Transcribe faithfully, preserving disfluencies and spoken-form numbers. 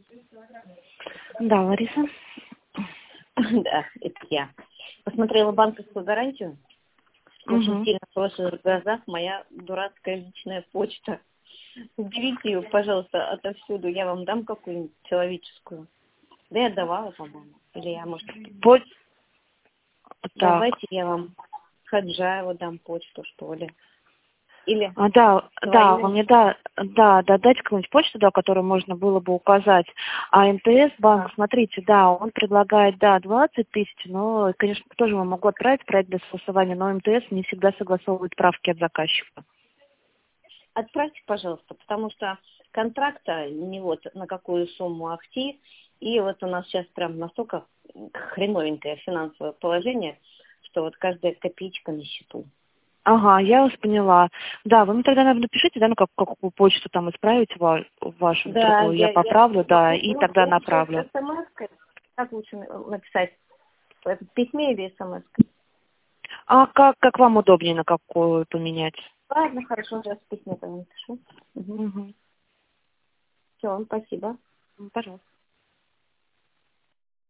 Да, Лариса. Да, это я. Посмотрела банковскую гарантию. Очень Угу. сильно в ваших глазах моя дурацкая личная почта. Уберите ее, пожалуйста, отовсюду. Я вам дам какую-нибудь человеческую. Да я давала, по-моему. Или я, может, Поч... Так. давайте я вам Хаджаеву дам почту, что ли. Или А, да, да, свою. вы мне да, да, да, дайте какую-нибудь почту, да, которую можно было бы указать. А МТС банк, А, смотрите, да, он предлагает, да, двадцать тысяч, но, конечно, тоже вам могу отправить проект для согласования, но МТС не всегда согласовывает правки от заказчика. Отправьте, пожалуйста, потому что контракта не вот на какую сумму ахти. И вот у нас сейчас прям настолько хреновенькое финансовое положение, что вот каждая копеечка на счету. Ага, я вас поняла. Да, вы мне тогда, наверное, напишите, да, ну, как, какую почту там исправить ва- вашу, в Да, другую я я, я поправлю, да, и ну, тогда лучше направлю. смс-кой. Как лучше написать? В письме или смс-кой? А как, как вам удобнее, на какую поменять? Ладно, хорошо, сейчас в письме напишу. Угу. Угу. Все, спасибо. Пожалуйста.